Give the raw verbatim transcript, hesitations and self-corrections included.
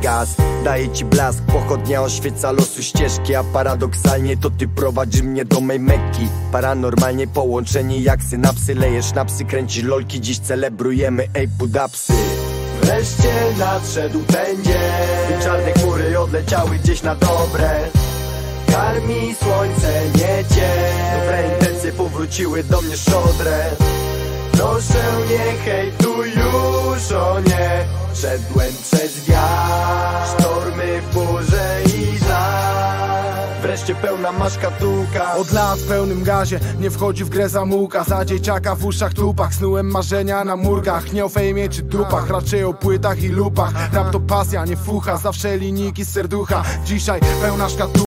gaz. Daję ci blask, pochodnia oświeca losu ścieżki, a paradoksalnie to ty prowadzisz mnie do mej Mekki. Paranormalnie połączeni jak synapsy, lejesz na psy, kręcisz lolki, dziś celebrujemy ej pudapsy. Wreszcie nadszedł ten dzień, czarne chmury odleciały gdzieś na dobre. Karmi słońce, nie cień, dobre intencje powróciły do mnie szczodre. Proszę nie hejtuj już, o nie. Szedłem przez wiatr, sztormy w burzę i żar. Wreszcie pełna ma szkatułka. Od lat w pełnym gazie, nie wchodzi w grę zamułka. Za dzieciaka w uszach tupach, snułem marzenia na murkach. Nie o fejmie czy trupach, raczej o płytach i lupach. Rap to pasja, nie fucha, zawsze linijki z serducha. Dzisiaj pełna szkatułka.